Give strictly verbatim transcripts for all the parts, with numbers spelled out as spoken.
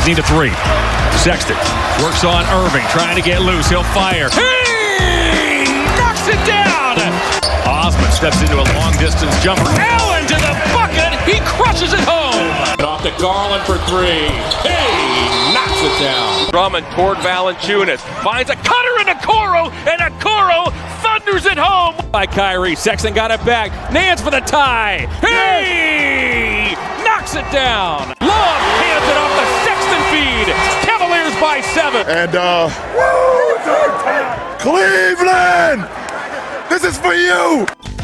need a three. Sexton works on Irving, trying to get loose. He'll fire. He knocks it down. Osman steps into a long-distance jumper. Allen to the bucket. He crushes it home. Off to Garland for three. Hey, knocks it down. Drummond toward Valanciunas. Finds a cutter in Okoro, and Okoro thunders it home. By Kyrie. Sexton got it back. Nance for the tie. Hey! Knocks it down. Love hands it off the Sexton feed. Cavaliers by seven. And, uh, Cleveland! This is for you!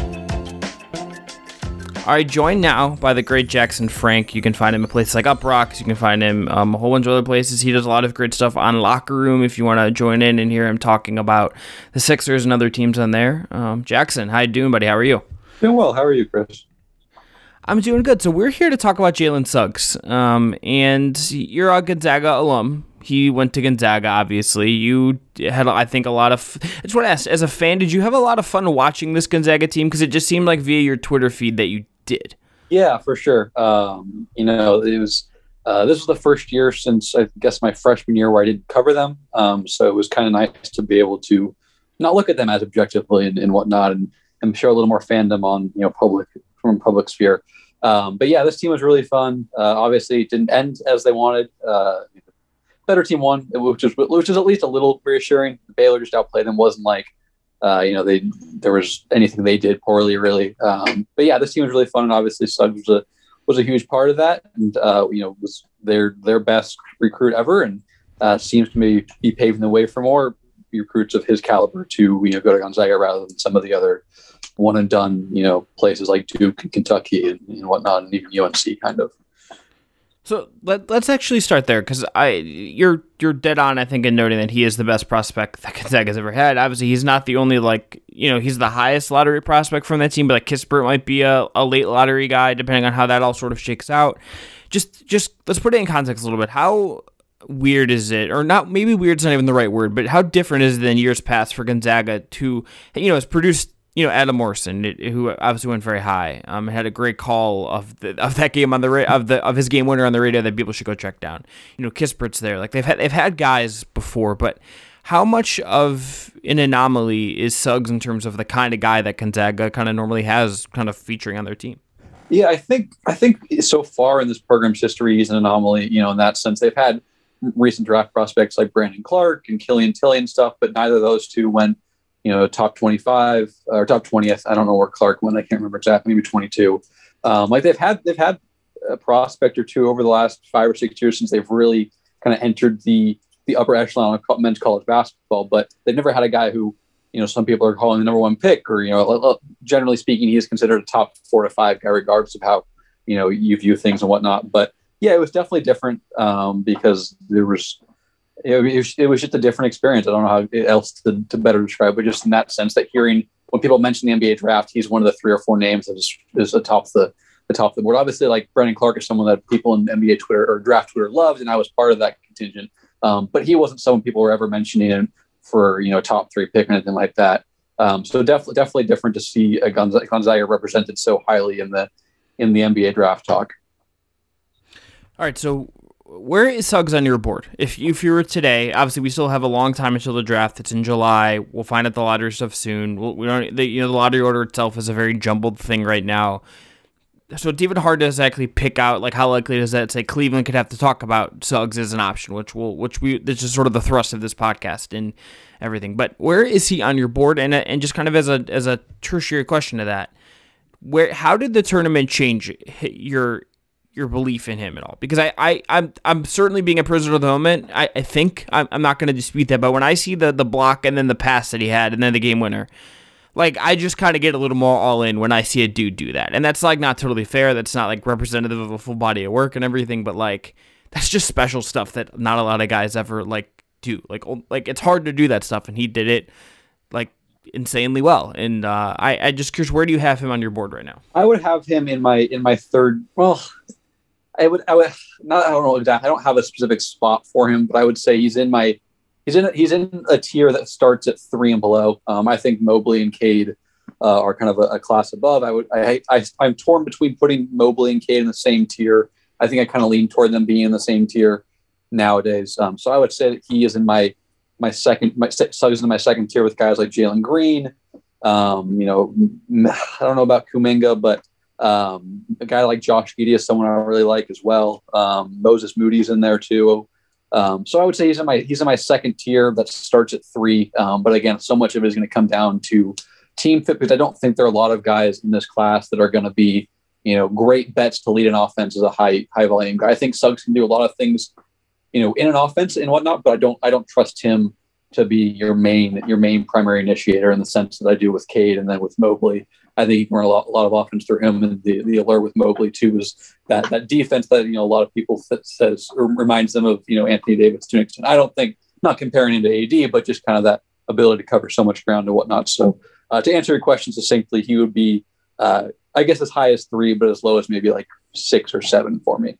All right, joined now by the great Jackson Frank. You can find him at places like Uprocks. You can find him um, a whole bunch of other places. He does a lot of great stuff on Locker Room if you want to join in and hear him talking about the Sixers and other teams on there. Um, Jackson, how you doing, buddy? How are you? Doing well. How are you, Chris? I'm doing good. So we're here to talk about Jalen Suggs. Um, and you're a Gonzaga alum. He went to Gonzaga, obviously. You had, I think, a lot of... I just want to ask, as a fan, did you have a lot of fun watching this Gonzaga team? Because it just seemed like via your Twitter feed that you did. Yeah, for sure. Um, you know, it was... Uh, this was the first year since, I guess, my freshman year where I didn't cover them. Um, so it was kind of nice to be able to not look at them as objectively and, and whatnot, and, and show a little more fandom on, you know, public from public sphere. Um, but yeah, this team was really fun. Uh, obviously, it didn't end as they wanted. Uh, better team won, which is which is at least a little reassuring. Baylor just outplayed them. Wasn't like, uh, you know, they there was anything they did poorly, really. Um, but yeah, this team was really fun, and obviously Suggs was a was a huge part of that, and uh, you know, was their their best recruit ever, and uh, seems to me be paving the way for more recruits of his caliber to, you know, go to Gonzaga rather than some of the other one and done, you know, places like Duke and Kentucky and, and whatnot, and even U N C kind of. So let, let's actually start there, because I you're you're dead on, I think, in noting that he is the best prospect that Gonzaga's ever had. Obviously, he's not the only, like, you know, he's the highest lottery prospect from that team, but like Kispert might be a, a late lottery guy, depending on how that all sort of shakes out. Just just let's put it in context a little bit. How weird is it, or not? Maybe weird's not even the right word, but how different is it than years past for Gonzaga to, you know, has produced, you know, Adam Morrison, who obviously went very high, um, had a great call of the, of that game on the ra- of the of his game winner on the radio that people should go check down. You know, Kispert's there. Like they've had they've had guys before, but how much of an anomaly is Suggs in terms of the kind of guy that Gonzaga kind of normally has, kind of featuring on their team? Yeah, I think I think so far in this program's history, he's an anomaly. You know, in that sense, they've had recent draft prospects like Brandon Clark and Killian Tilly and stuff, but neither of those two went, you know, top twenty-five or top twentieth. I don't know where Clark went. I can't remember exactly. Maybe twenty-two. Um, like they've had, they've had a prospect or two over the last five or six years since they've really kind of entered the the upper echelon of men's college basketball. But they've never had a guy who, you know, some people are calling the number one pick, or, you know, generally speaking, he is considered a top four to five guy, regardless of how, you know, you view things and whatnot. But yeah, it was definitely different um, because there was. It was, it was just a different experience. I don't know how else to, to better describe, but just in that sense, that hearing when people mention the N B A draft, he's one of the three or four names that is, is atop the, the top of the board. Obviously, like Brandon Clark is someone that people in N B A Twitter or draft Twitter loved, and I was part of that contingent. Um, but he wasn't someone people were ever mentioning for, you know, top three pick or anything like that. Um, so definitely, definitely different to see a Gonzaga, Gonzaga represented so highly in the in the N B A draft talk. All right, so where is Suggs on your board? If if you were today, obviously we still have a long time until the draft. It's in July. We'll find out the lottery stuff soon. We'll, we don't, the, you know, the lottery order itself is a very jumbled thing right now, so it's even hard to exactly pick out like how likely is that say Cleveland could have to talk about Suggs as an option, which will which we this is sort of the thrust of this podcast and everything. But where is he on your board? And and just kind of as a as a tertiary question to that, where how did the tournament change your your belief in him at all? Because I, I, I'm I'm certainly being a prisoner of the moment. I, I think I'm, I'm not going to dispute that. But when I see the the block and then the pass that he had and then the game winner, like I just kind of get a little more all in when I see a dude do that. And that's like not totally fair. That's not like representative of a full body of work and everything. But like that's just special stuff that not a lot of guys ever like do. Like like it's hard to do that stuff, and he did it like insanely well. And uh, I I just curious, where do you have him on your board right now? I would have him in my in my third. Well. I would, I would not, I don't know exactly. I don't have a specific spot for him, but I would say he's in my, he's in, he's in a tier that starts at three and below. Um, I think Mobley and Cade uh, are kind of a, a class above. I would, I, I, I'm torn between putting Mobley and Cade in the same tier. I think I kind of lean toward them being in the same tier. nowadays. Um, so I would say that he is in my my second my Suggs in my second tier with guys like Jalen Green. Um, you know, I don't know about Kuminga, but um, a guy like Josh Giddey is someone I really like as well. Um, Moses Moody's in there too. Um, so I would say he's in my he's in my second tier that starts at three. Um, but again, so much of it is going to come down to team fit, because I don't think there are a lot of guys in this class that are going to be, you know, great bets to lead an offense as a high high volume guy. I think Suggs can do a lot of things, you know, in an offense and whatnot, but I don't I don't trust him to be your main your main primary initiator in the sense that I do with Cade and then with Mobley. I think you can run a lot, a lot of offense through him, and the, the allure with Mobley too is that that defense that, you know, a lot of people th- says or reminds them of, you know, Anthony Davis to an extent. I don't think, not comparing him to A D, but just kind of that ability to cover so much ground and whatnot. So uh, to answer your question succinctly, he would be, uh, I guess, as high as three, but as low as maybe like six or seven for me.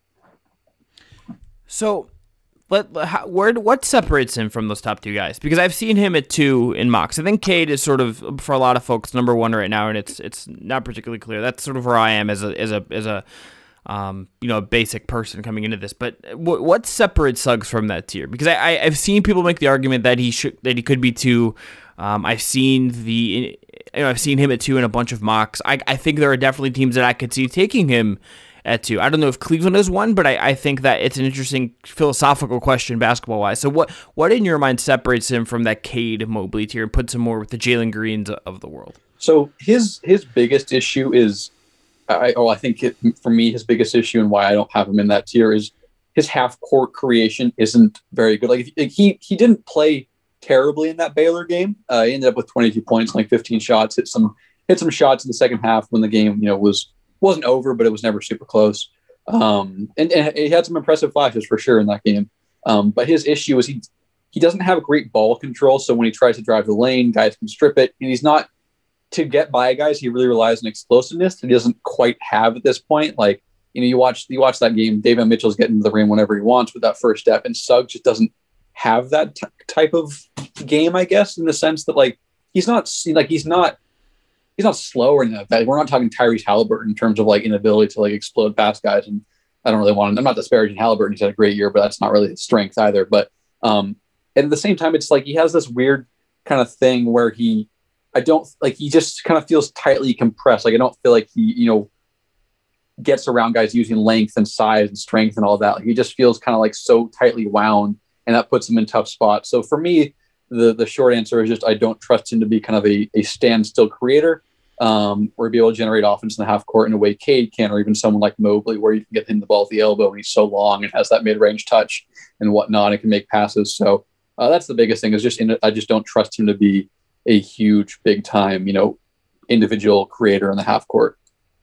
So, But how, where what separates him from those top two guys? Because I've seen him at two in mocks. I think Cade is sort of, for a lot of folks, number one right now, and it's it's not particularly clear. That's sort of where I am as a as a as a um, you know, a basic person coming into this. But w- what separates Suggs from that tier? Because I, I I've seen people make the argument that he should that he could be two. Um, I've seen the you know I've seen him at two in a bunch of mocks. I I think there are definitely teams that I could see taking him at two. I don't know if Cleveland is one, but I, I think that it's an interesting philosophical question basketball-wise. So what what in your mind separates him from that Cade Mobley tier and puts him more with the Jalen Greens of the world? So his his biggest issue is, I, oh, I think it, for me, his biggest issue and why I don't have him in that tier is his half-court creation isn't very good. Like, he he didn't play terribly in that Baylor game. Uh, he ended up with twenty-two points, like fifteen shots, hit some hit some shots in the second half when the game, you know, was wasn't over, but it was never super close. Um, and, and he had some impressive flashes for sure in that game. Um, but his issue is he he doesn't have great ball control. So when he tries to drive the lane, guys can strip it. And he's not, to get by guys, he really relies on explosiveness that he doesn't quite have at this point. Like, you know, you watch you watch that game, David Mitchell's getting to the rim whenever he wants with that first step, and Suggs just doesn't have that t- type of game, I guess, in the sense that, like, he's not like he's not He's not slow or anything like that. We're not talking Tyrese Halliburton in terms of like inability to like explode past guys. And I don't really want to, I'm not disparaging Halliburton. He's had a great year, but that's not really his strength either. But um, and at the same time, it's like he has this weird kind of thing where he, I don't like, he just kind of feels tightly compressed. Like, I don't feel like he, you know, gets around guys using length and size and strength and all that. Like, he just feels kind of like so tightly wound, and that puts him in tough spots. So for me, The the short answer is just I don't trust him to be kind of a, a standstill creator, um, or be able to generate offense in the half court in a way Cade can, or even someone like Mobley, where you can get him the ball at the elbow and he's so long and has that mid range touch and whatnot and can make passes. So uh, that's the biggest thing, is just in, I just don't trust him to be a huge, big time, you know, individual creator in the half court.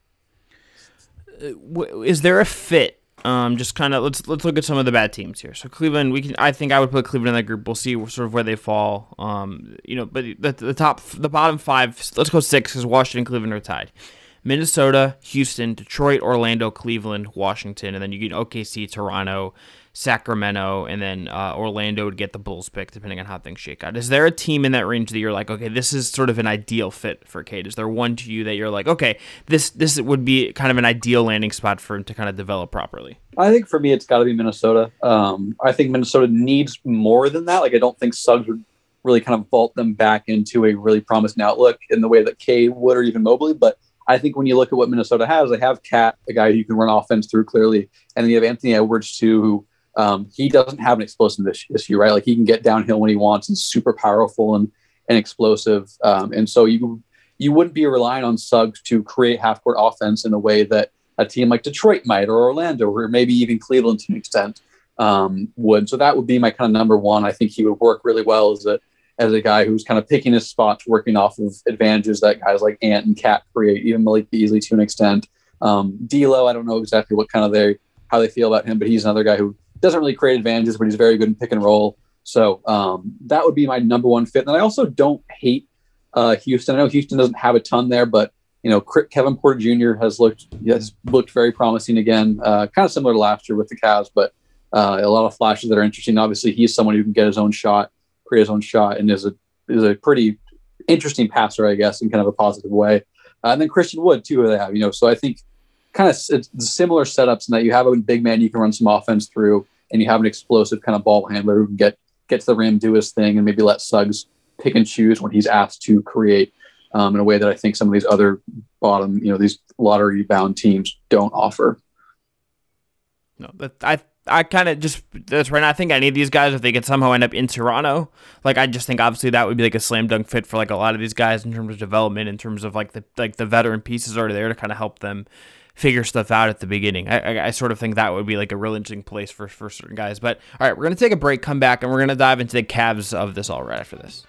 Is there a fit? Um, just kind of let's let's look at some of the bad teams here. So Cleveland, we can I think I would put Cleveland in that group. We'll see sort of where they fall. Um, you know, but the, the top, the bottom five. Let's go six, because Washington and Cleveland are tied. Minnesota, Houston, Detroit, Orlando, Cleveland, Washington, and then you get O K C, Toronto, Sacramento, and then uh, Orlando would get the Bulls pick, depending on how things shake out. Is there a team in that range that you're like, okay, this is sort of an ideal fit for Cade? Is there one to you that you're like, okay, this this would be kind of an ideal landing spot for him to kind of develop properly? I think for me, it's got to be Minnesota. Um, I think Minnesota needs more than that. Like, I don't think Suggs would really kind of vault them back into a really promising outlook in the way that Cade would, or even Mobley. But I think when you look at what Minnesota has, they have Cat, a guy who you can run offense through clearly. And then you have Anthony Edwards too, who um, he doesn't have an explosive issue, right? Like, he can get downhill when he wants and super powerful and, and explosive. Um, and so you, you wouldn't be relying on Suggs to create half court offense in a way that a team like Detroit might, or Orlando, or maybe even Cleveland to an extent um, would. So that would be my kind of number one. I think he would work really well as a, as a guy who's kind of picking his spots, working off of advantages that guys like Ant and Cat create, even Malik Beasley to an extent. Um, D'Lo, I don't know exactly what kind of they, how they feel about him, but he's another guy who doesn't really create advantages, but he's very good in pick and roll. So um, that would be my number one fit. And I also don't hate uh, Houston. I know Houston doesn't have a ton there, but you know, Kevin Porter Junior has looked has looked very promising again, uh, kind of similar to last year with the Cavs, but uh, a lot of flashes that are interesting. Obviously, he's someone who can get his own shot, create his own shot, and is a is a pretty interesting passer, I guess, in kind of a positive way. Uh, and then Christian Wood too, they have, you know. So I think kind of it's similar setups in that you have a big man you can run some offense through, and you have an explosive kind of ball handler who can get, get to the rim, do his thing, and maybe let Suggs pick and choose when he's asked to create um, in a way that I think some of these other bottom, you know, these lottery bound teams don't offer. No, but I I kind of just that's right now. I think any of these guys, if they could somehow end up in Toronto, like I just think obviously that would be like a slam dunk fit for like a lot of these guys in terms of development, in terms of like the like the veteran pieces are there to kind of help them figure stuff out at the beginning. I, I I sort of think that would be like a real interesting place for for certain guys. But all right, we're gonna take a break, come back, and we're gonna dive into the Cavs of this all right after this.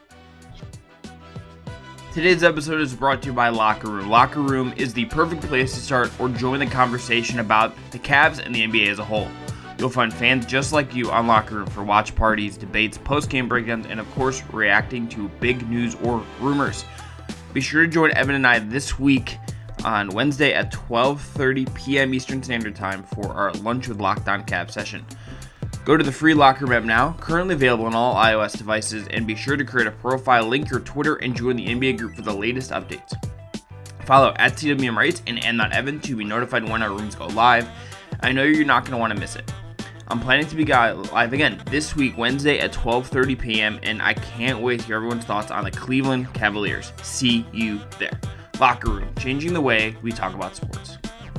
Today's episode is brought to you by Locker Room. Locker Room is the perfect place to start or join the conversation about the Cavs and the N B A as a whole. You'll find fans just like you on Locker Room for watch parties, debates, post-game breakdowns, and of course, reacting to big news or rumors. Be sure to join Evan and I this week on Wednesday at twelve thirty p.m. Eastern Standard Time for our Lunch with Locked On Cavs session. Go to the free Locker Room app now, currently available on all iOS devices, and be sure to create a profile, link your Twitter, and join the N B A group for the latest updates. Follow at T W M Rights and N dot Evan to be notified when our rooms go live. I know you're not going to want to miss it. I'm planning to be live again this week, Wednesday at twelve thirty p.m., and I can't wait to hear everyone's thoughts on the Cleveland Cavaliers. See you there. Locker Room, changing the way we talk about sports.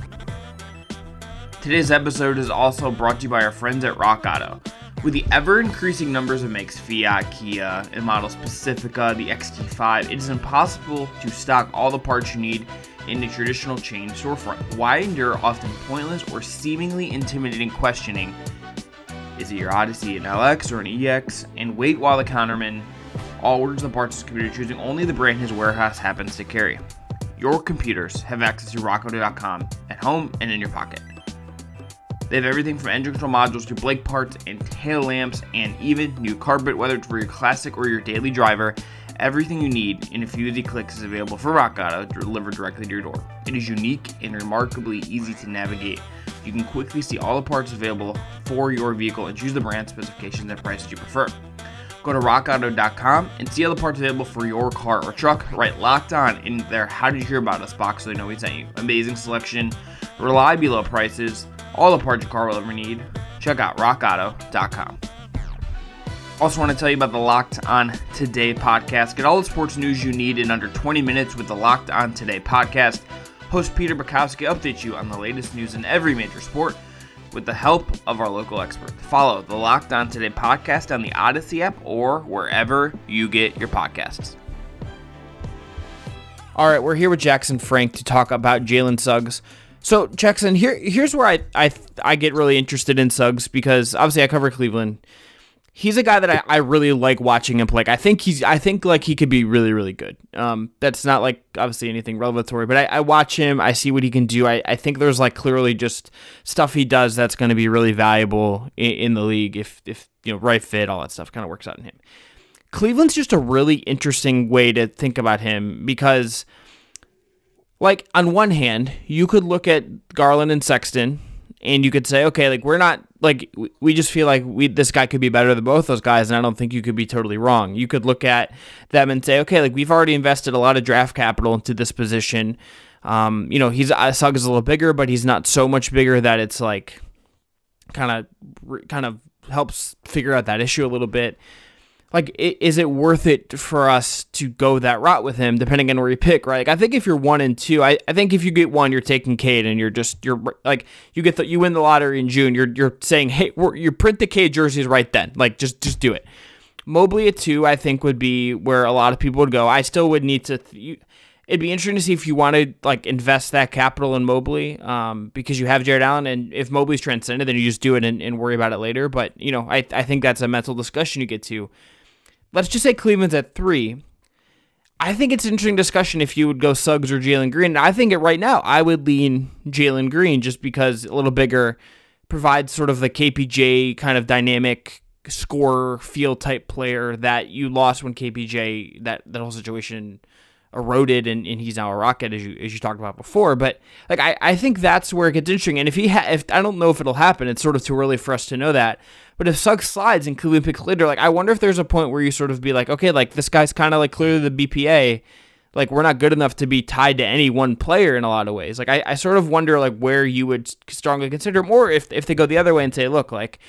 Today's episode is also brought to you by our friends at Rock Auto. With the ever-increasing numbers of makes, Fiat, Kia, and models Pacifica, the X T five, it is impossible to stock all the parts you need in a traditional chain storefront. Why endure often pointless or seemingly intimidating questioning? Is it your Odyssey, an L X, or an E X? And wait while the counterman all orders the parts his computer, choosing only the brand his warehouse happens to carry. Your computers have access to rock auto dot com at home and in your pocket. They have everything from engine control modules to brake parts and tail lamps, and even new carpet, whether it's for your classic or your daily driver. Everything you need in a few easy clicks is available for Rock Auto, delivered directly to your door. It is unique and remarkably easy to navigate. You can quickly see all the parts available for your vehicle and choose the brand, specifications, and prices you prefer. Go to rock auto dot com and see all the parts available for your car or truck. Right, Locked On in their How Did You Hear About Us box so they know we sent you. Amazing selection, reliably low prices, all the parts your car will ever need. Check out rock auto dot com. Also want to tell you about the Locked On Today podcast. Get all the sports news you need in under twenty minutes with the Locked On Today podcast. Host Peter Bukowski updates you on the latest news in every major sport with the help of our local experts. Follow the Locked On Today podcast on the Odyssey app or wherever you get your podcasts. All right, we're here with Jackson Frank to talk about Jalen Suggs. So, Jackson, here here's where I, I I get really interested in Suggs, because obviously I cover Cleveland. He's a guy that I, I really like watching him play. I think he's I think like he could be really, really good. Um, that's not like obviously anything revelatory, but I, I watch him, I see what he can do. I, I think there's like clearly just stuff he does that's going to be really valuable in, in the league if if you know right fit, all that stuff kind of works out in him. Cleveland's just a really interesting way to think about him, because like on one hand, you could look at Garland and Sexton and you could say, okay, like we're not like we just feel like we this guy could be better than both those guys, and I don't think you could be totally wrong. You could look at them and say, okay, like we've already invested a lot of draft capital into this position. Um, you know, he's uh, Suggs is a little bigger, but he's not so much bigger that it's like kind of kind of helps figure out that issue a little bit. Like, is it worth it for us to go that route with him, depending on where you pick, right? Like, I think if you're one and two, I, I think if you get one, you're taking Cade, and you're just you're like you get the, you win the lottery in June. You're you're saying, hey, we're, you print the Cade jerseys right then, like just just do it. Mobley at two, I think would be where a lot of people would go. I still would need to. You, it'd be interesting to see if you want to like invest that capital in Mobley, um, because you have Jared Allen, and if Mobley's transcended, then you just do it and, and worry about it later. But you know, I I think that's a mental discussion you get to. Let's just say Cleveland's at three. I think it's an interesting discussion if you would go Suggs or Jalen Green. And I think it right now, I would lean Jalen Green just because a little bigger, provides sort of the K P J kind of dynamic scorer feel type player that you lost when K P J, that, that whole situation eroded, and, and he's now a Rocket, as you as you talked about before. But like I, I think that's where it gets interesting. And if he ha- if I don't know if it'll happen, it's sort of too early for us to know that. But if Suggs slides and Cleveland picks later, like I wonder if there's a point where you sort of be like, okay, like this guy's kind of like clearly the B P A. Like we're not good enough to be tied to any one player in a lot of ways. Like I, I sort of wonder like where you would strongly consider him, or if if they go the other way and say, look, like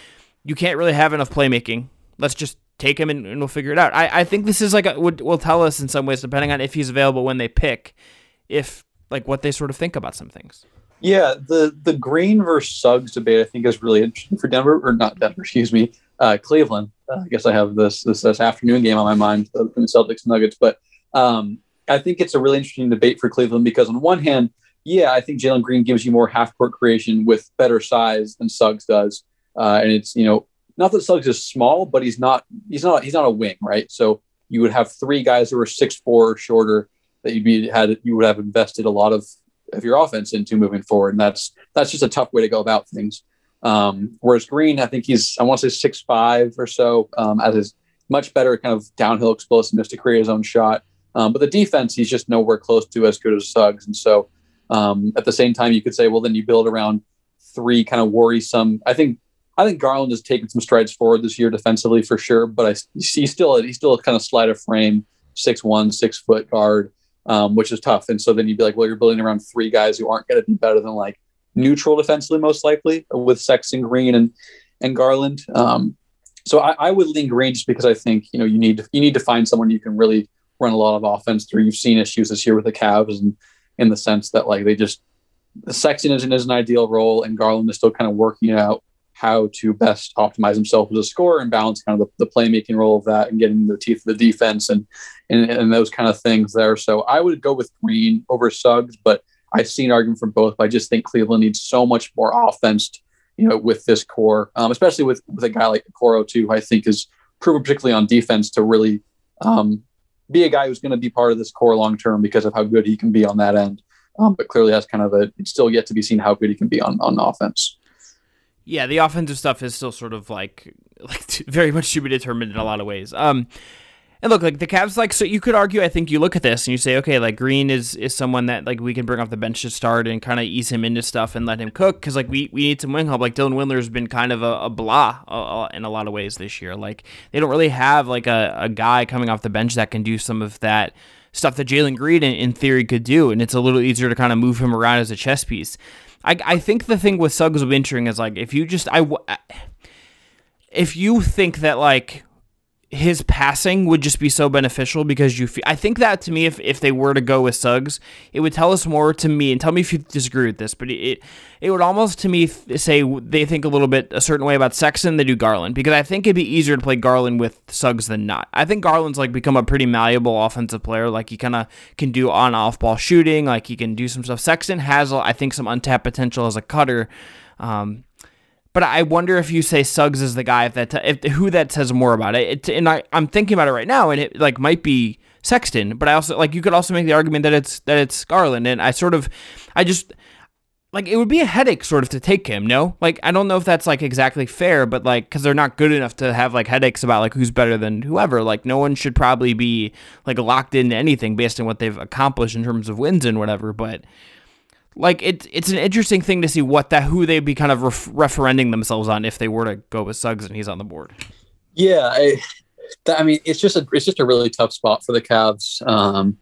you can't really have enough playmaking. Let's just take him and, and we'll figure it out. I, I think this is like a, would will tell us in some ways, depending on if he's available when they pick, if like what they sort of think about some things. Yeah, the the Green versus Suggs debate I think is really interesting for Denver, or not Denver, excuse me, uh, Cleveland. Uh, I guess I have this, this this afternoon game on my mind, the Celtics Nuggets, but um, I think it's a really interesting debate for Cleveland because on one hand, yeah, I think Jalen Green gives you more half court creation with better size than Suggs does, uh, and it's you know not that Suggs is small, but he's not he's not he's not a wing, right? So you would have three guys who are six four or shorter that you'd be had you would have invested a lot of of your offense into moving forward. And that's, that's just a tough way to go about things. Um, whereas Green, I think he's, I want to say six five or so, um, as his much better kind of downhill explosiveness to create his own shot. Um, but the defense, he's just nowhere close to as good as Suggs. And so um, at the same time, you could say, well, then you build around three kind of worrisome. I think, I think Garland has taken some strides forward this year defensively for sure, but I he's still, he's still a kind of slight of frame, six one, six foot guard. Um, which is tough. And so then you'd be like, well, you're building around three guys who aren't going to be better than like neutral defensively, most likely, with Sexton, Green, and and Garland. Um, so I, I would lean Green just because I think, you know, you need to, you need to find someone you can really run a lot of offense through. You've seen issues this year with the Cavs and in the sense that like they just, Sexton isn't as an ideal role and Garland is still kind of working out how to best optimize himself as a scorer and balance kind of the, the playmaking role of that and getting the teeth of the defense and, and and those kind of things there. So I would go with Green over Suggs, but I see an argument for both. But I just think Cleveland needs so much more offense, you know, with this core, um, especially with, with a guy like Okoro too, who I think is proven particularly on defense to really um, be a guy who's going to be part of this core long term because of how good he can be on that end. Um, but clearly has kind of a, it's still yet to be seen how good he can be on, on offense. Yeah, the offensive stuff is still sort of like like very much to be determined in a lot of ways. Um, and look, like the Cavs, like so you could argue. I think you look at this and you say, okay, like Green is is someone that like we can bring off the bench to start and kind of ease him into stuff and let him cook because like we, we need some wing help. Like Dylan Windler has been kind of a, a blah uh, in a lot of ways this year. Like they don't really have like a, a guy coming off the bench that can do some of that stuff that Jalen Green in, in theory could do, and it's a little easier to kind of move him around as a chess piece. I, I think the thing with Suggs Wintering is like if you just I if you think that like his passing would just be so beneficial because you feel, I think that to me if, if they were to go with Suggs it would tell us more to me and tell me if you disagree with this but it it would almost to me say they think a little bit a certain way about Sexton than they do Garland because I think it'd be easier to play Garland with Suggs than not. I think Garland's like become a pretty malleable offensive player, like he kind of can do on off ball shooting, like he can do some stuff. Sexton has I think some untapped potential as a cutter. um But I wonder if you say Suggs is the guy, if that if who that says more about it. it and I, I'm thinking about it right now, and it like might be Sexton, but I also like you could also make the argument that it's that it's Garland, and I sort of, I just like it would be a headache sort of to take him. No, like I don't know if that's like exactly fair, but like because they're not good enough to have like headaches about like who's better than whoever. Like no one should probably be like locked into anything based on what they've accomplished in terms of wins and whatever, but. Like it, it's an interesting thing to see what that who they'd be kind of ref, referending themselves on if they were to go with Suggs and he's on the board. Yeah, I, that, I mean it's just a it's just a really tough spot for the Cavs. Um,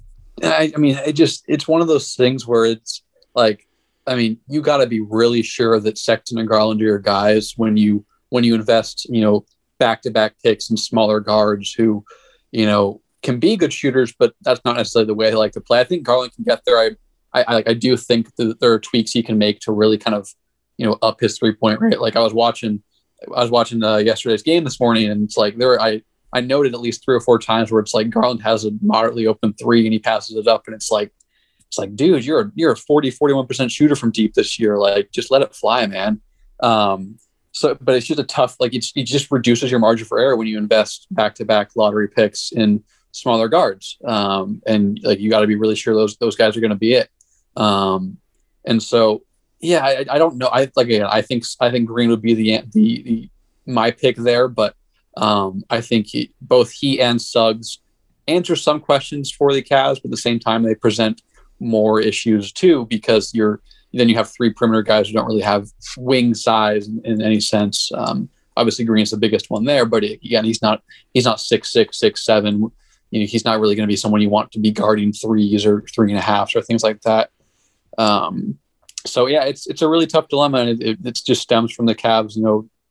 I, I mean it just it's one of those things where it's like I mean you got to be really sure that Sexton and Garland are your guys when you when you invest you know back to back picks and smaller guards who you know can be good shooters, but that's not necessarily the way they like to play. I think Garland can get there. I I, I, I do think that there are tweaks he can make to really kind of, you know, up his three point rate. Like I was watching, I was watching uh, yesterday's game this morning, and it's like there were, I I noted at least three or four times where it's like Garland has a moderately open three and he passes it up, and it's like it's like dude, you're a, you're a forty, forty-one percent shooter from deep this year. Like just let it fly, man. Um, so, but it's just a tough like it's, it just reduces your margin for error when you invest back to back lottery picks in smaller guards, um, and like you got to be really sure those those guys are going to be it. Um, and so, yeah, I, I don't know. I like, again, I think, I think Green would be the, the, the my pick there, but, um, I think he, both he and Suggs answer some questions for the Cavs, but at the same time, they present more issues too, because you're, then you have three perimeter guys who don't really have wing size in, in any sense. Um, obviously Green's the biggest one there, but again, he's not, he's not six, six, six, seven. You know, he's not really going to be someone you want to be guarding threes or three and a half or things like that. Um, so yeah, it's it's a really tough dilemma, and it, it, it just stems from the Cavs, you know,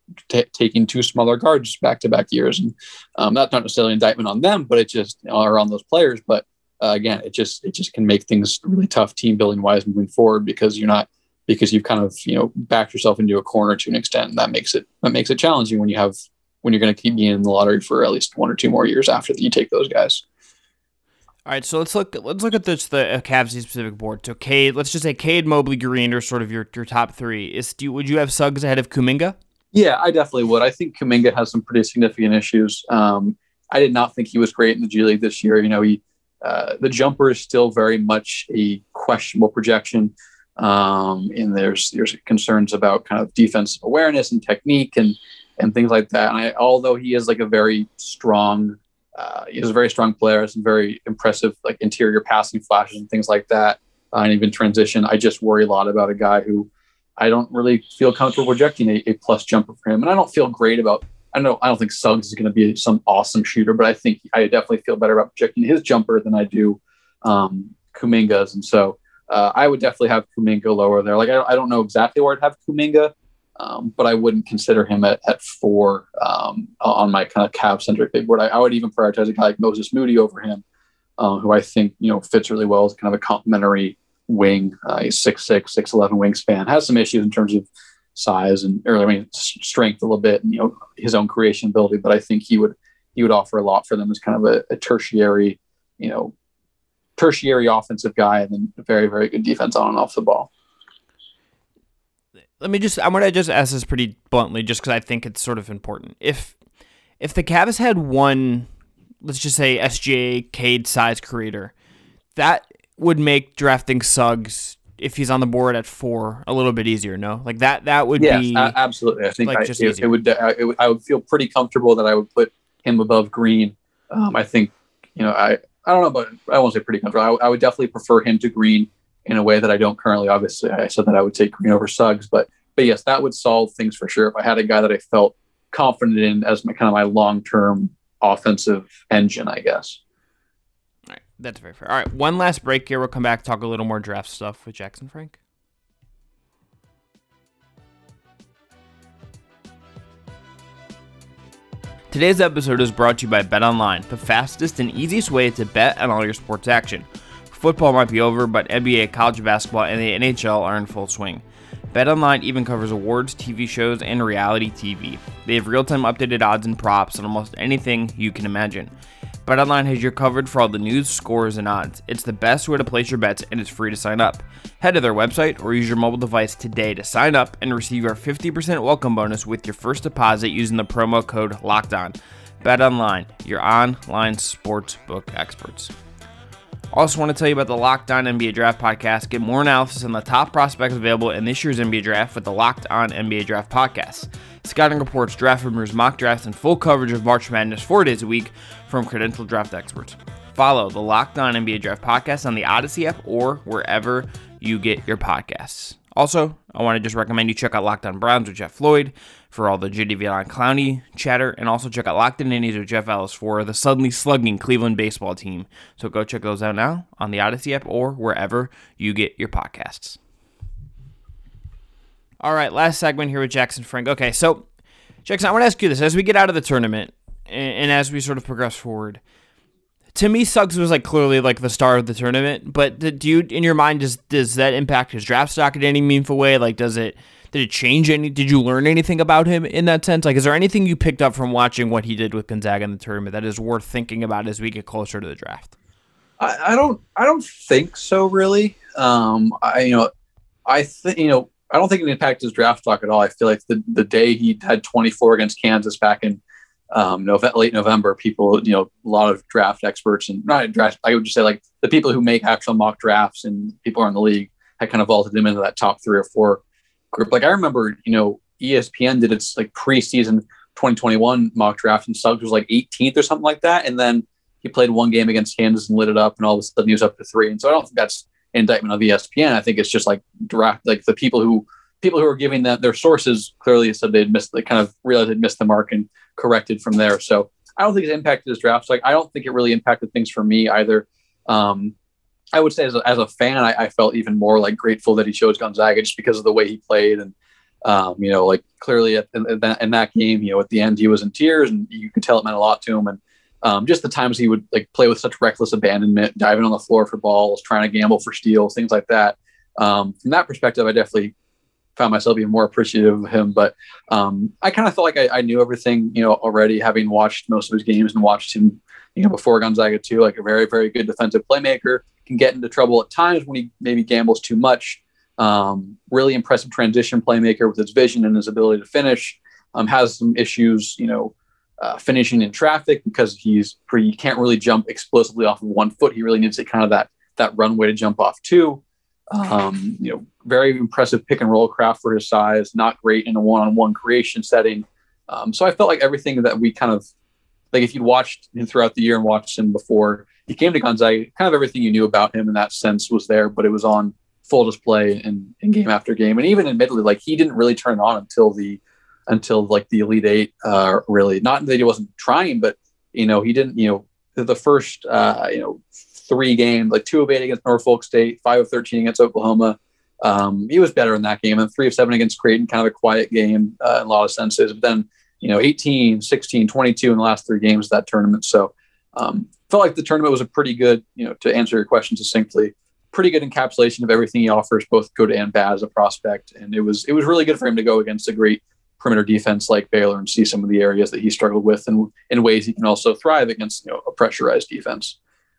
t- taking two smaller guards back to back years. And um, that's not necessarily an indictment on them, but it just, you know, are on those players. But uh, again, it just, it just can make things really tough team building wise moving forward because you're not, because you've kind of, you know, backed yourself into a corner to an extent. And that makes it, that makes it challenging when you have, when you're going to keep being in the lottery for at least one or two more years after you take those guys. All right, so let's look. Let's look at this the uh, Cavs specific board. So Cade, let's just say Cade, Mobley, Green are sort of your, your top three. Is do would you have Suggs ahead of Kuminga? Yeah, I definitely would. I think Kuminga has some pretty significant issues. Um, I did not think he was great in the G League this year. You know, he uh, the jumper is still very much a questionable projection, um, and there's there's concerns about kind of defensive awareness and technique and and things like that. And I, although he is like a very strong. Uh, he's a very strong player, has some very impressive like interior passing flashes and things like that, uh, and even transition. I just worry a lot about a guy who I don't really feel comfortable projecting a, a plus jumper for him, and I don't feel great about. I don't know. I don't think Suggs is going to be some awesome shooter, but I think I definitely feel better about projecting his jumper than I do um, Kuminga's, and so uh, I would definitely have Kuminga lower there. Like I, I don't know exactly where I'd have Kuminga. Um, but I wouldn't consider him at, at four um, on my kind of Cavs-centric big board. I, I would even prioritize a guy like Moses Moody over him, uh, who I think you know fits really well as kind of a complementary wing. Uh, he's six six, six eleven wingspan. Has some issues in terms of size and, or I mean, strength a little bit, and you know his own creation ability. But I think he would he would offer a lot for them as kind of a, a tertiary, you know, tertiary offensive guy, and then very very good defense on and off the ball. Let me just, I'm going to just ask this pretty bluntly just because I think it's sort of important. If if the Cavs had one, let's just say S G A Cade size creator, that would make drafting Suggs, if he's on the board at four, a little bit easier, no? Like that that would yes, be... Yes, absolutely. I think like I, just it, it, would, it would, I would feel pretty comfortable that I would put him above Green. Um, I think, you know, I, I don't know, but I won't say pretty comfortable. I, I would definitely prefer him to Green in a way that I don't currently. Obviously, I said that I would take Green over Suggs, but but yes, that would solve things for sure if I had a guy that I felt confident in as my kind of my long-term offensive engine, I guess. All right, that's very fair. All right, one last break here. We'll come back, talk a little more draft stuff with Jackson Frank. Today's episode is brought to you by BetOnline, the fastest and easiest way to bet on all your sports action. Football might be over, but N B A, college basketball, and the N H L are in full swing. BetOnline even covers awards, T V shows, and reality T V. They have real-time updated odds and props on almost anything you can imagine. BetOnline has you covered for all the news, scores, and odds. It's the best way to place your bets, and it's free to sign up. Head to their website or use your mobile device today to sign up and receive our fifty percent welcome bonus with your first deposit using the promo code LOCKEDON. BetOnline, your online sportsbook experts. Also want to tell you about the Locked On N B A Draft Podcast. Get more analysis on the top prospects available in this year's N B A Draft with the Locked On N B A Draft Podcast. Scouting reports, draft rumors, mock drafts, and full coverage of March Madness four days a week from credentialed draft experts. Follow the Locked On N B A Draft Podcast on the Odyssey app or wherever you get your podcasts. Also, I want to just recommend you check out Locked On Browns with Jeff Floyd for all the J D Vion Clowney chatter, and also check out Locked On Indians with Jeff Ellis for the suddenly slugging Cleveland baseball team. So go check those out now on the Odyssey app or wherever you get your podcasts. All right, last segment here with Jackson Frank. Okay, so Jackson, I want to ask you this. As we get out of the tournament and, and as we sort of progress forward, to me, Suggs was like clearly like the star of the tournament, but do you, in your mind, does does that impact his draft stock in any meaningful way? Like, does it did it change any? Did you learn anything about him in that sense? Like, is there anything you picked up from watching what he did with Gonzaga in the tournament that is worth thinking about as we get closer to the draft? I, I don't, I don't think so, really. Um, I, you know, I think, you know, I don't think it impacted his draft stock at all. I feel like the the day he had twenty-four against Kansas back in Um, November, late November, people, you know, a lot of draft experts and not draft, I would just say like the people who make actual mock drafts and people around the league had kind of vaulted him into that top three or four group. Like I remember, you know, E S P N did its like preseason twenty twenty-one mock draft and Suggs was like eighteenth or something like that. And then he played one game against Kansas and lit it up and all of a sudden he was up to three. And so I don't think that's an indictment of E S P N. I think it's just like draft, like the people who, people who are giving them their sources clearly said they'd missed, they kind of realized they'd missed the mark and corrected from there. So I don't think it's impacted his draft. Like, I don't think it really impacted things for me either. Um, I would say as a, as a fan, I, I felt even more like grateful that he chose Gonzaga just because of the way he played. And Um, you know, like clearly at, in, that, in that game, you know, at the end he was in tears, and you could tell it meant a lot to him. And um, just the times he would like play with such reckless abandonment, diving on the floor for balls, trying to gamble for steals, things like that. Um, from that perspective, I definitely found myself being more appreciative of him. But um, I kind of felt like I, I knew everything, you know, already, having watched most of his games and watched him, you know, before Gonzaga too. Like a very, very good defensive playmaker, can get into trouble at times when he maybe gambles too much. Um, really impressive transition playmaker with his vision and his ability to finish. Um, has some issues, you know, uh, finishing in traffic because he's pretty, he can't really jump explosively off of one foot. He really needs to kind of that that runway to jump off too. Um, you know, very impressive pick and roll craft for his size, not great in a one-on-one creation setting. Um, so I felt like everything that we kind of, like if you'd watched him throughout the year and watched him before he came to Gonzaga, kind of everything you knew about him in that sense was there, but it was on full display in, in game after game. And even admittedly, like he didn't really turn on until the, until like the Elite Eight, uh, really, not that he wasn't trying, but you know, he didn't, you know, the first, uh, you know, three games, like two of eight against Norfolk State, five of thirteen against Oklahoma. Um, he was better in that game, and three of seven against Creighton, kind of a quiet game uh, in a lot of senses. But then, you know, eighteen, sixteen, twenty-two in the last three games of that tournament. So um, felt like the tournament was a pretty good, you know, to answer your question succinctly, pretty good encapsulation of everything he offers, both good and bad as a prospect. And it was, it was really good for him to go against a great perimeter defense like Baylor and see some of the areas that he struggled with, and in ways he can also thrive against, you know, a pressurized defense.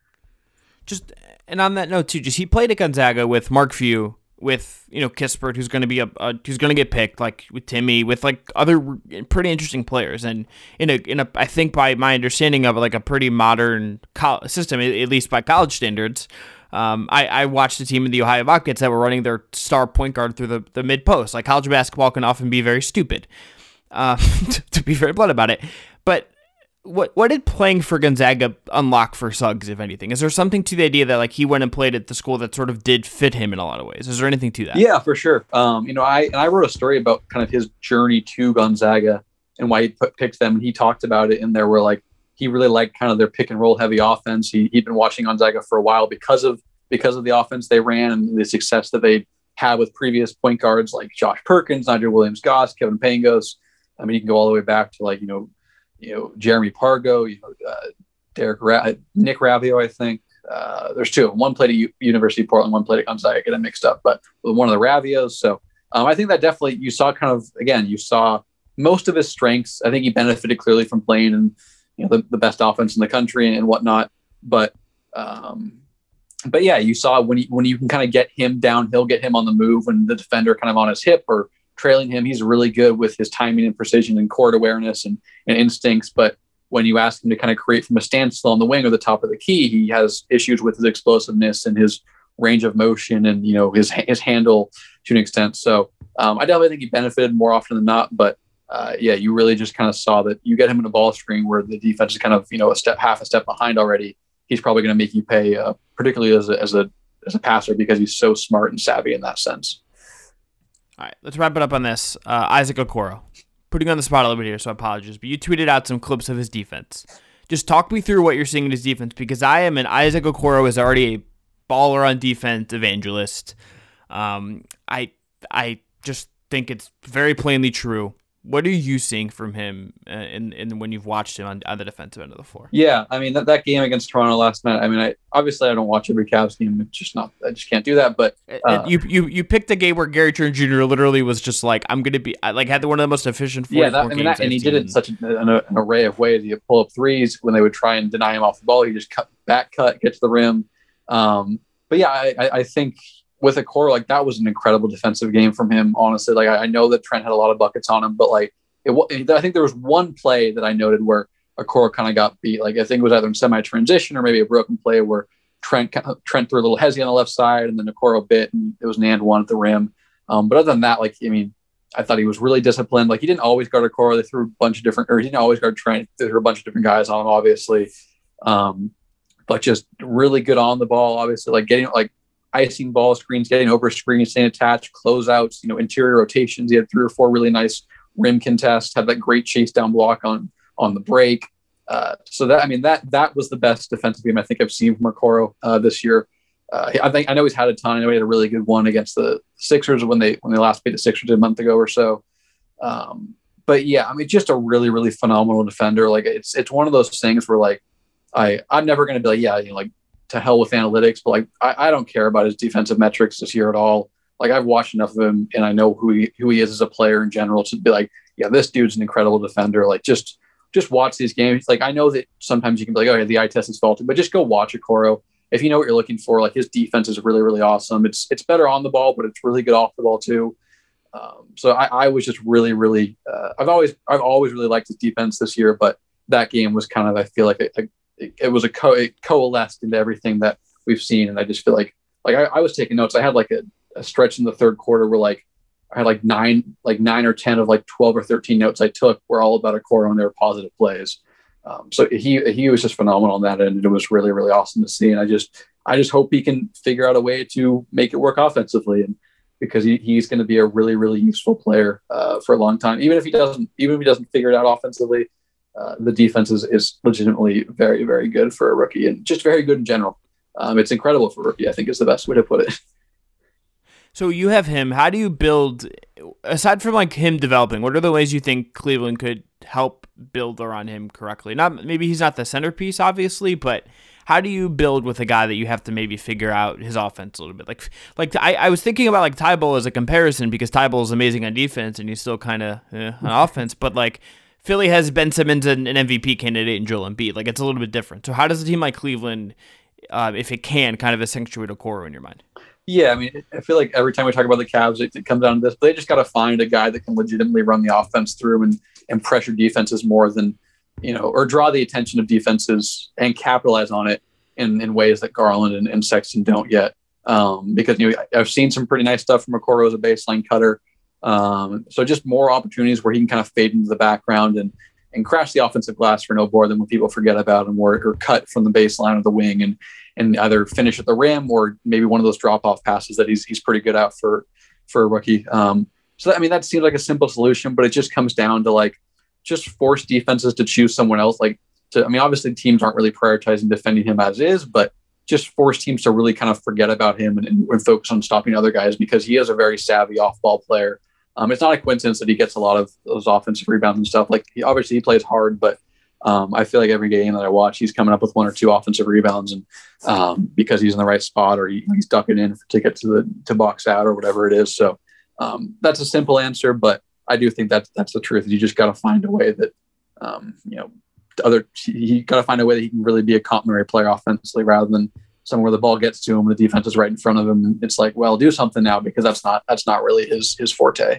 Just, and on that note too, just he played at Gonzaga with Mark Few, with, you know, Kispert, who's going to be a, a who's going to get picked, like with Timmy, with like other pretty interesting players, and in a in a I think by my understanding of it, like a pretty modern co- system, at least by college standards. Um, I, I watched the team in the Ohio Bobcats that were running their star point guard through the, the mid post. Like college basketball can often be very stupid, uh, to, to be very blunt about it. But What what did playing for Gonzaga unlock for Suggs, if anything? Is there something to the idea that like he went and played at the school that sort of did fit him in a lot of ways? Is there anything to that? Yeah, for sure. Um, you know, I and I wrote a story about kind of his journey to Gonzaga and why he put, picked them. And he talked about it in there where like he really liked kind of their pick and roll heavy offense. He he'd been watching Gonzaga for a while because of because of the offense they ran and the success that they had with previous point guards like Josh Perkins, Nigel Williams-Goss, Kevin Pangos. I mean, you can go all the way back to like, you know, you know, Jeremy Pargo, you know, uh, Derek, Ra- Nick Ravio, I think. Uh, there's two. One played at U- University of Portland, one played at Gonzaga. I get it mixed up, but one of the Ravios. So um, I think that definitely you saw kind of, again, you saw most of his strengths. I think he benefited clearly from playing in, you know, the, the best offense in the country and whatnot. But, um, but yeah, you saw when he, when you can kind of get him downhill, get him on the move when the defender kind of on his hip or trailing him, he's really good with his timing and precision and court awareness and, and instincts. But when you ask him to kind of create from a standstill on the wing or the top of the key, he has issues with his explosiveness and his range of motion and, you know, his, his handle to an extent. So um, I definitely think he benefited more often than not, but uh, yeah, you really just kind of saw that you get him in a ball screen where the defense is kind of, you know, a step, half a step behind already. He's probably going to make you pay, uh, particularly as a, as a, as a passer, because he's so smart and savvy in that sense. All right, let's wrap it up on this. Uh, Isaac Okoro, putting on the spot a little bit here, so apologies, but you tweeted out some clips of his defense. Just talk me through what you're seeing in his defense, because I am an Isaac Okoro is already a baller on defense evangelist. Um, I I just think it's very plainly true. What are you seeing from him uh, in, in when you've watched him on, on the defensive end of the floor? Yeah, I mean, that, that game against Toronto last night, I mean, I obviously I don't watch every Cavs game. It's just not, I just can't do that. But uh, you you you picked a game where Gary Trent Junior literally was just like, I'm going to be, like had one of the most efficient yeah, that, I mean, that, and he did it in such an, an, an array of ways. He'd pull up threes when they would try and deny him off the ball. He just cut back cut, get to the rim. Um, but yeah, I, I think with a core, like that was an incredible defensive game from him, honestly. Like I, I know that Trent had a lot of buckets on him, but like, It, I think there was one play that I noted where Okoro kind of got beat. Like I think it was either in semi-transition or maybe a broken play where Trent Trent threw a little hezzy on the left side and then Okoro bit and it was an and one at the rim. Um, but other than that, like I mean, I thought he was really disciplined. Like he didn't always guard Okoro. They threw a bunch of different, or he didn't always guard Trent. They threw a bunch of different guys on him, obviously. Um, but just really good on the ball, obviously. Like getting like icing ball screens, getting over screens, staying attached, closeouts, you know, interior rotations. He had three or four really nice rim contest, had that great chase down block on on the break. Uh, so that I mean that that was the best defensive game I think I've seen from Okoro uh, this year. uh, I think I know he's had a ton. I know he had a really good one against the Sixers when they when they last beat the Sixers a month ago or so. Um, but yeah, I mean, just a really really phenomenal defender. Like it's it's one of those things where like I I'm never going to be like yeah you know, like to hell with analytics, but like I, I don't care about his defensive metrics this year at all. Like I've watched enough of him and I know who he who he is as a player in general to be like yeah this dude's an incredible defender. Like just. Just watch these games. Like I know that sometimes you can be like, oh yeah, the eye test is faulty, but just go watch Okoro. If you know what you're looking for, like his defense is really, really awesome. It's it's better on the ball, but it's really good off the ball too. Um, so I, I was just really, really. Uh, I've always I've always really liked his defense this year, but that game was kind of I feel like it, it, it was a co- it coalesced into everything that we've seen, and I just feel like like I, I was taking notes. I had like a, a stretch in the third quarter where like. I had like nine, like nine or ten of like twelve or thirteen notes I took were all about Okoro and their positive plays. Um, so he he was just phenomenal on that end, and it was really really awesome to see. And I just I just hope he can figure out a way to make it work offensively, and because he, he's going to be a really really useful player uh, for a long time. Even if he doesn't, even if he doesn't figure it out offensively, uh, the defense is is legitimately very very good for a rookie, and just very good in general. Um, it's incredible for a rookie, I think is the best way to put it. So you have him. How do you build, aside from like him developing, what are the ways you think Cleveland could help build around him correctly? Not maybe he's not the centerpiece, obviously, but how do you build with a guy that you have to maybe figure out his offense a little bit? Like, like I, I was thinking about like Thybulle as a comparison because Thybulle is amazing on defense and he's still kind of eh, on offense, but like Philly has Ben Simmons and an M V P candidate and Joel Embiid. Like it's a little bit different. So how does a team like Cleveland, uh, if it can, kind of accentuate Okoro in your mind? Yeah, I mean, I feel like every time we talk about the Cavs, it, it comes down to this. They just got to find a guy that can legitimately run the offense through and, and pressure defenses more than, you know, or draw the attention of defenses and capitalize on it in, in ways that Garland and, and Sexton don't yet. Um, because, you know, I've seen some pretty nice stuff from Okoro as a baseline cutter. Um, so just more opportunities where he can kind of fade into the background and, and crash the offensive glass for no more than when people forget about him, or, or cut from the baseline of the wing and, and either finish at the rim or maybe one of those drop-off passes that he's he's pretty good at for for a rookie. Um, so, that, I mean, that seems like a simple solution, but it just comes down to, like, just force defenses to choose someone else. Like, to I mean, obviously teams aren't really prioritizing defending him as is, but just force teams to really kind of forget about him and, and, and focus on stopping other guys because he is a very savvy off-ball player. Um, it's not a coincidence that he gets a lot of those offensive rebounds and stuff. Like, he, obviously he plays hard, but Um, I feel like every game that I watch, he's coming up with one or two offensive rebounds, and um, because he's in the right spot or he, he's ducking in to get to the to box out or whatever it is. So um, that's a simple answer, but I do think that's that's the truth. You just got to find a way that um, you know other you got to find a way that he can really be a complementary player offensively rather than somewhere the ball gets to him, the defense is right in front of him. It's like, well, do something now because that's not that's not really his his forte.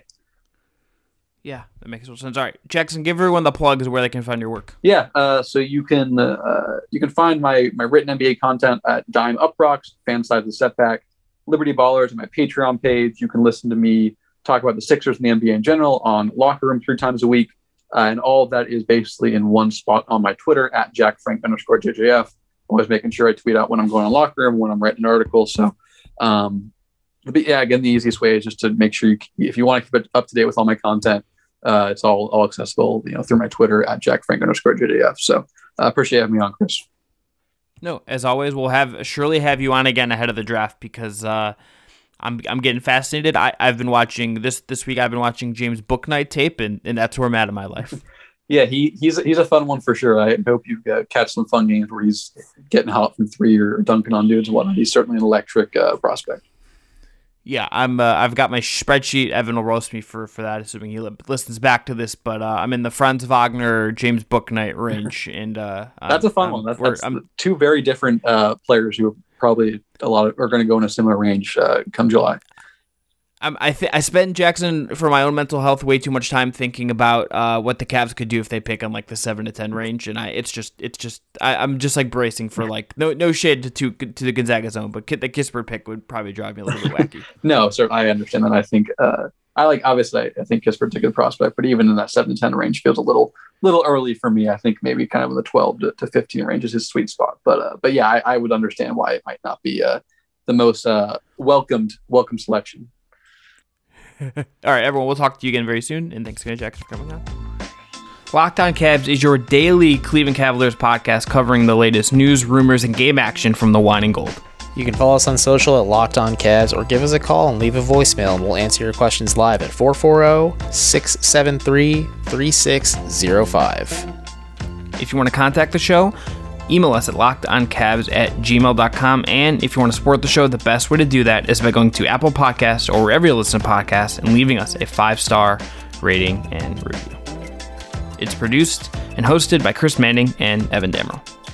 Yeah, that makes total sense. All right, Jackson, give everyone the plugs where they can find your work. Yeah, uh, so you can uh, you can find my my written N B A content at Dime Up Rocks, Fan Side of the Setback, Liberty Ballers, and my Patreon page. You can listen to me talk about the Sixers and the N B A in general on Locker Room three times a week, uh, and all of that is basically in one spot on my Twitter at Jack Frank underscore J J F. Always making sure I tweet out when I'm going on Locker Room, when I'm writing an article. So, um, but yeah, again, the easiest way is just to make sure you, if you want to keep it up to date with all my content. Uh, it's all all accessible, you know, through my Twitter at Jack Frank underscore J J F. So I uh, appreciate having me on, Chris. No, as always, we'll have surely have you on again ahead of the draft because uh, I'm I'm getting fascinated. I, I've been watching this this week. I've been watching James Bouknight tape, and, and that's where I'm at in my life. Yeah, he he's he's a fun one for sure. I hope you uh, catch some fun games where he's getting hot from three or dunking on dudes and whatnot. He's certainly an electric uh, prospect. Yeah, I'm. Uh, I've got my spreadsheet. Evan will roast me for, for that, assuming he li- listens back to this. But uh, I'm in the Franz Wagner, James Bouknight range, and uh, that's I'm, a fun I'm, one. That's, that's I'm, two very different uh, players who are probably a lot of, are going to go in a similar range uh, come July. I'm, I th- I spent, Jackson, for my own mental health, way too much time thinking about uh, what the Cavs could do if they pick on like the seven to ten range, and I it's just it's just I, I'm just like bracing for like no no shade to to, to the Gonzaga zone, but the Kispert pick would probably drive me a little bit wacky. No, sir, I understand that. I think uh, I like obviously I, I think Kispert's a good prospect, but even in that seven to ten range feels a little little early for me. I think maybe kind of in the twelve to, to fifteen range is his sweet spot. But uh, but yeah, I, I would understand why it might not be uh, the most uh, welcomed welcome selection. All right, everyone, we'll talk to you again very soon, and thanks again, Jackson, for coming on. Locked On Cavs is your daily Cleveland Cavaliers podcast covering the latest news, rumors, and game action from the Wine and Gold. You can follow us on social at Locked On Cavs or give us a call and leave a voicemail, and we'll answer your questions live at four four zero, six seven three, three six zero five. If you want to contact the show, email us at lockedoncavs at gmail dot com. And if you want to support the show, the best way to do that is by going to Apple Podcasts or wherever you listen to podcasts and leaving us a five-star rating and review. It's produced and hosted by Chris Manning and Evan Dammerel.